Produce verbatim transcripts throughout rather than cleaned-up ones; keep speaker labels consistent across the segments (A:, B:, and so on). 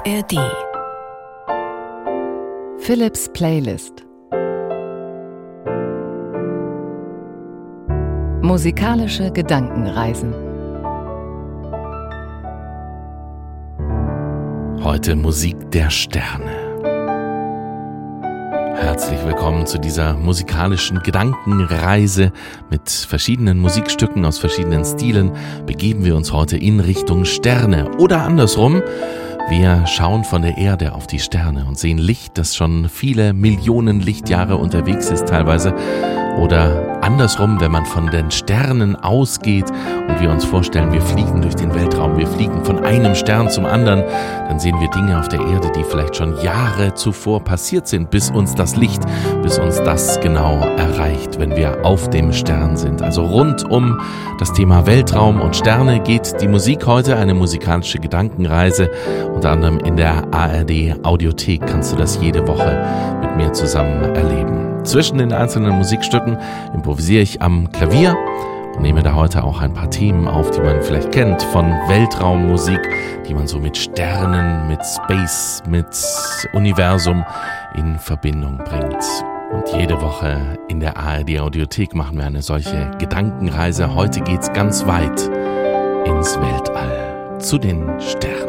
A: R D.
B: Philips Playlist. Musikalische Gedankenreisen.
C: Heute Musik der Sterne. Herzlich willkommen zu dieser musikalischen Gedankenreise mit verschiedenen Musikstücken aus verschiedenen Stilen. Begeben wir uns heute in Richtung Sterne oder andersrum. Wir schauen von der Erde auf die Sterne und sehen Licht, das schon viele Millionen Lichtjahre unterwegs ist teilweise. Oder andersrum, wenn man von den Sternen ausgeht und wir uns vorstellen, wir fliegen durch den Weltraum, wir fliegen von einem Stern zum anderen, dann sehen wir Dinge auf der Erde, die vielleicht schon Jahre zuvor passiert sind, bis uns das Licht, bis uns das genau erreicht, wenn wir auf dem Stern sind. Also rund um das Thema Weltraum und Sterne geht die Musik heute, eine musikalische Gedankenreise. Unter anderem in der A R D Audiothek kannst du das jede Woche mit mir zusammen erleben. Zwischen den einzelnen Musikstücken improvisiere ich am Klavier und nehme da heute auch ein paar Themen auf, die man vielleicht kennt von Weltraummusik, die man so mit Sternen, mit Space, mit Universum in Verbindung bringt. Und jede Woche in der A R D Audiothek machen wir eine solche Gedankenreise. Heute geht's ganz weit ins Weltall, zu den Sternen.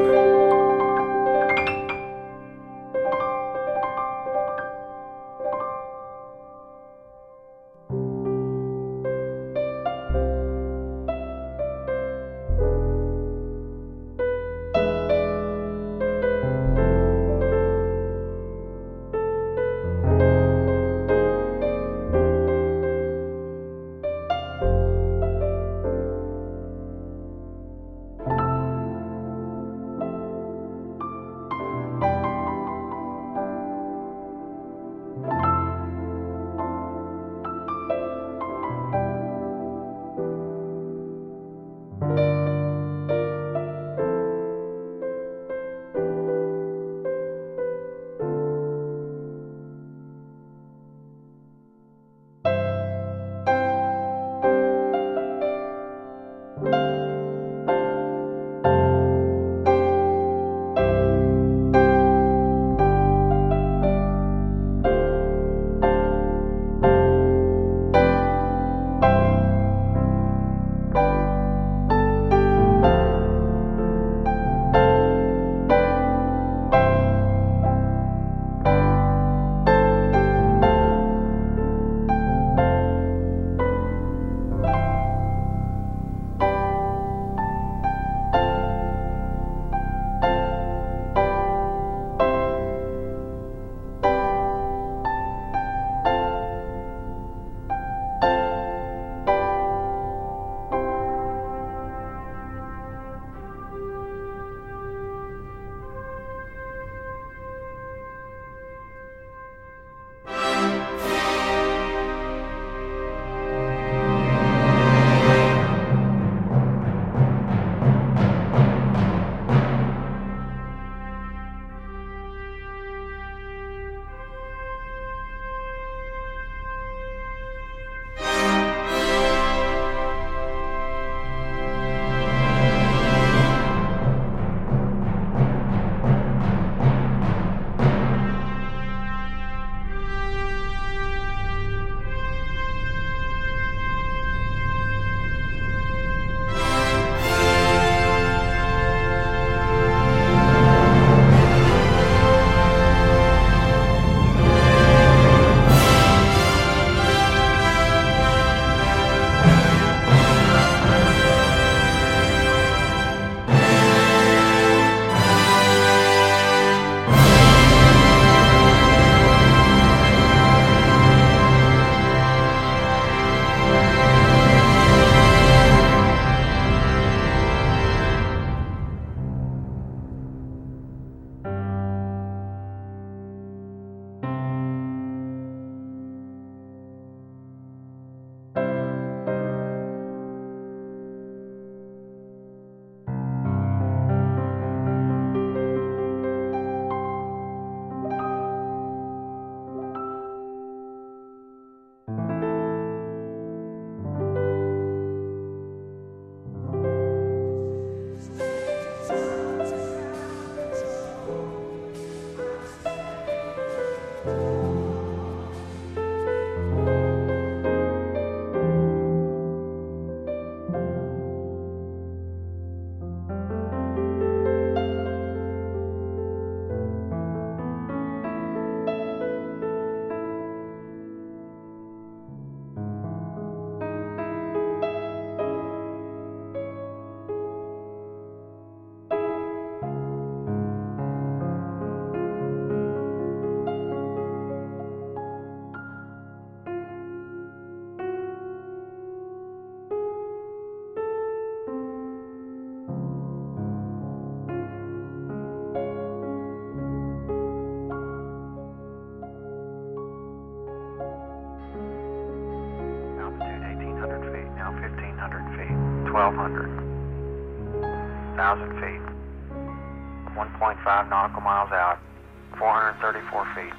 A: twelve hundred. one thousand feet. one point five nautical miles out. four hundred thirty-four feet.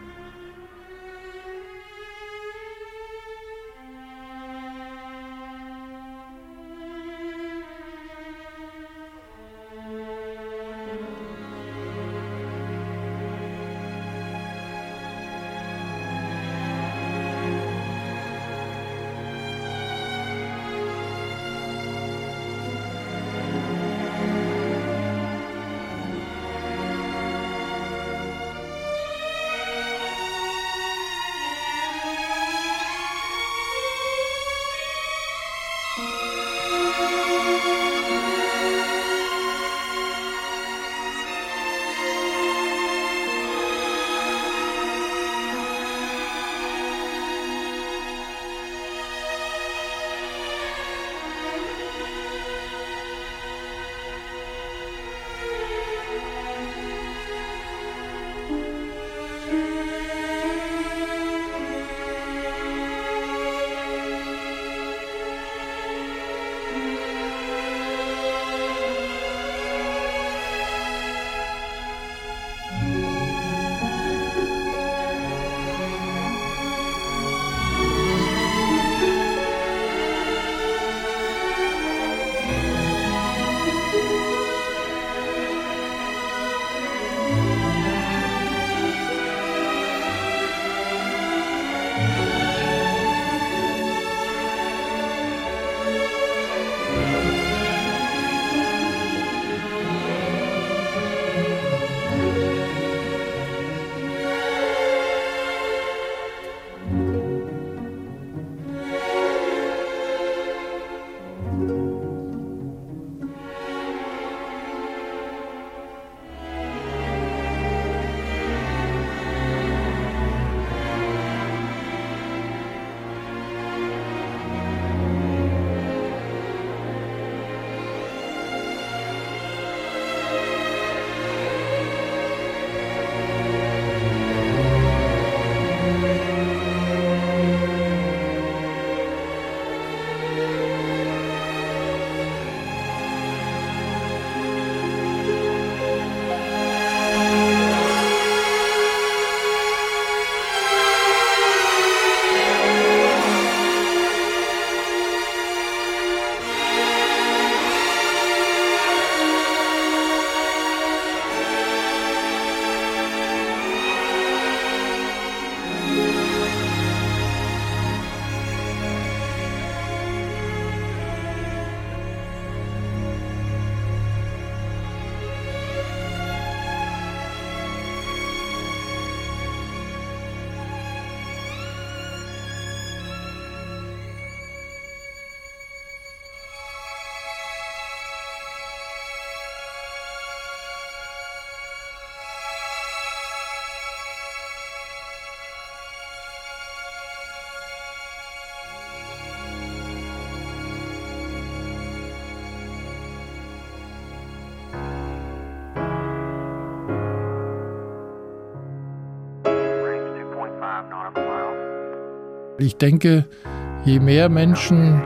D: Ich denke, je mehr Menschen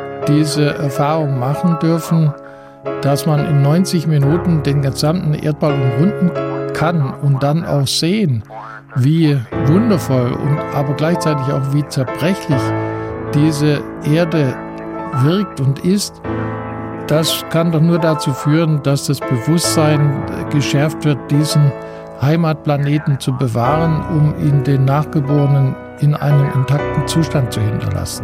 D: diese Erfahrung machen dürfen, dass man in neunzig Minuten den gesamten Erdball umrunden kann und dann auch sehen, wie wundervoll und aber gleichzeitig auch wie zerbrechlich diese Erde wirkt und ist, das kann doch nur dazu führen, dass das Bewusstsein geschärft wird, diesen Heimatplaneten zu bewahren, um ihn den Nachgeborenen in einem intakten Zustand zu hinterlassen.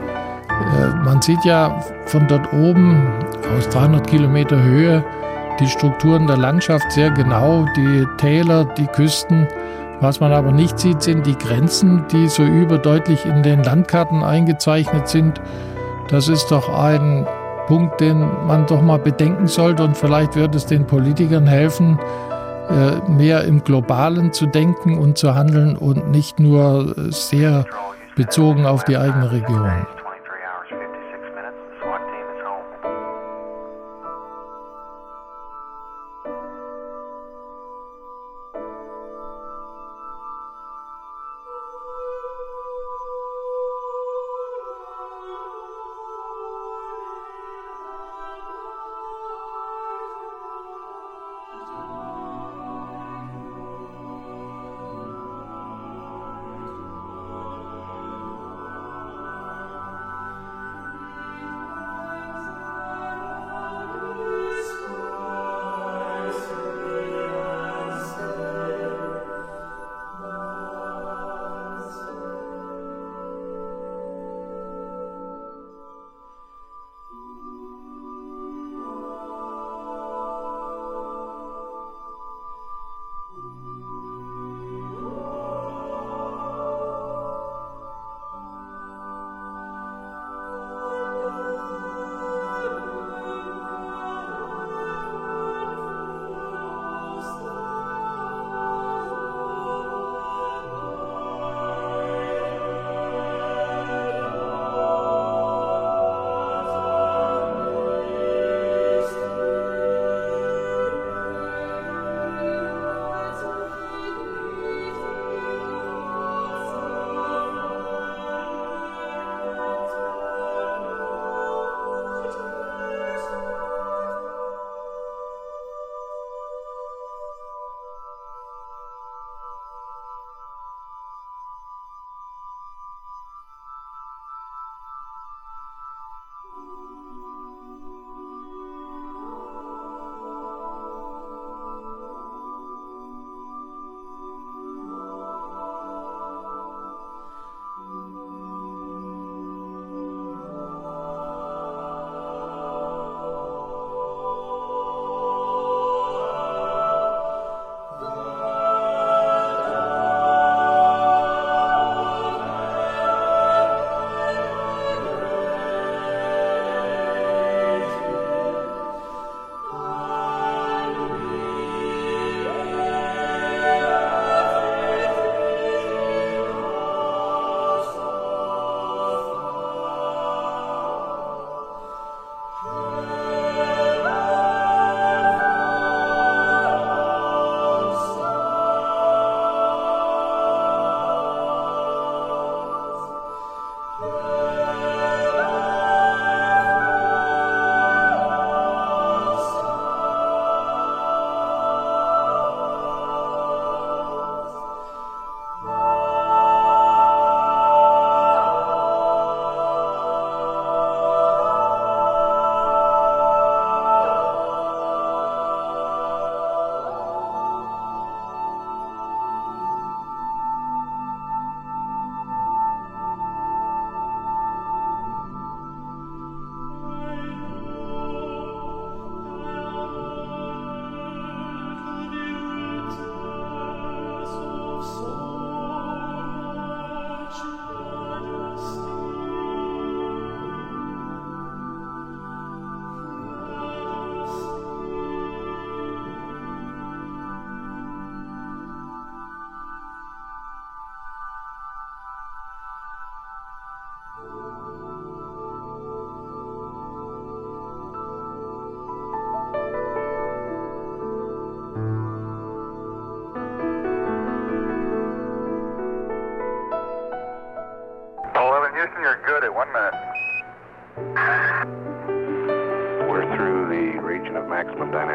D: Man sieht ja von dort oben aus dreihundert Kilometer Höhe die Strukturen der Landschaft sehr genau, die Täler, die Küsten. Was man aber nicht sieht, sind die Grenzen, die so überdeutlich in den Landkarten eingezeichnet sind. Das ist doch ein Punkt, den man doch mal bedenken sollte, und vielleicht wird es den Politikern helfen, mehr im Globalen zu denken und zu handeln und nicht nur sehr bezogen auf die eigene Region.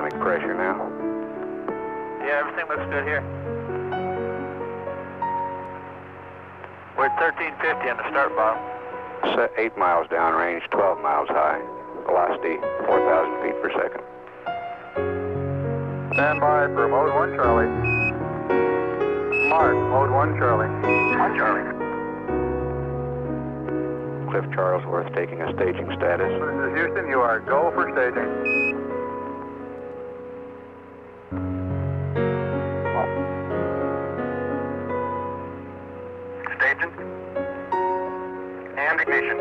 A: dynamic pressure now.
E: Yeah, everything looks good here. We're at thirteen fifty on the start bottom.
A: Set eight miles downrange, twelve miles high. Velocity four thousand feet per second.
E: Stand by for mode one Charlie. Mark, mode one Charlie. One Charlie.
A: Cliff Charlesworth taking a staging status.
E: This is Houston, you are go for staging. Staging. And ignition.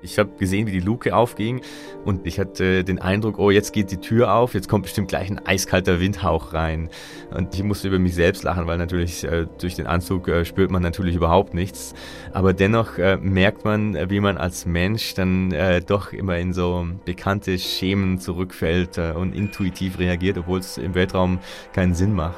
F: Ich habe gesehen, wie die Luke aufging und ich hatte den Eindruck, oh, jetzt geht die Tür auf, jetzt kommt bestimmt gleich ein eiskalter Windhauch rein. Und ich musste über mich selbst lachen, weil natürlich äh, durch den Anzug äh, spürt man natürlich überhaupt nichts. Aber dennoch äh, merkt man, wie man als Mensch dann äh, doch immer in so bekannte Schemen zurückfällt äh, und intuitiv reagiert, obwohl es im Weltraum keinen Sinn macht.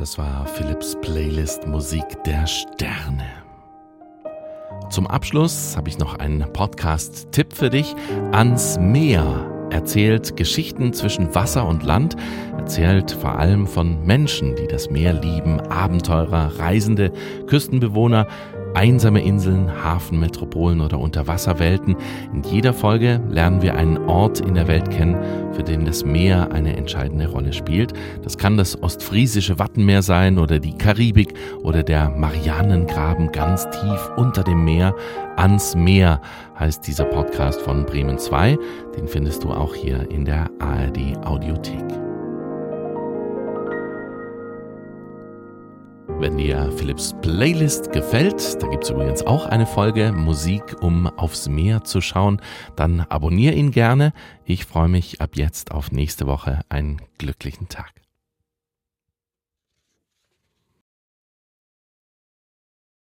C: Das war Philipps Playlist Musik der Sterne. Zum Abschluss habe ich noch einen Podcast-Tipp für dich. Ans Meer erzählt Geschichten zwischen Wasser und Land, erzählt vor allem von Menschen, die das Meer lieben, Abenteurer, Reisende, Küstenbewohner, einsame Inseln, Hafenmetropolen oder Unterwasserwelten. In jeder Folge lernen wir einen Ort in der Welt kennen, für den das Meer eine entscheidende Rolle spielt. Das kann das ostfriesische Wattenmeer sein oder die Karibik oder der Marianengraben ganz tief unter dem Meer. Ans Meer heißt dieser Podcast von Bremen zwei. Den findest du auch hier in der A R D Audiothek. Wenn dir Philipps Playlist gefällt, da gibt es übrigens auch eine Folge Musik, um aufs Meer zu schauen, dann abonniere ihn gerne. Ich freue mich ab jetzt auf nächste Woche. Einen glücklichen Tag.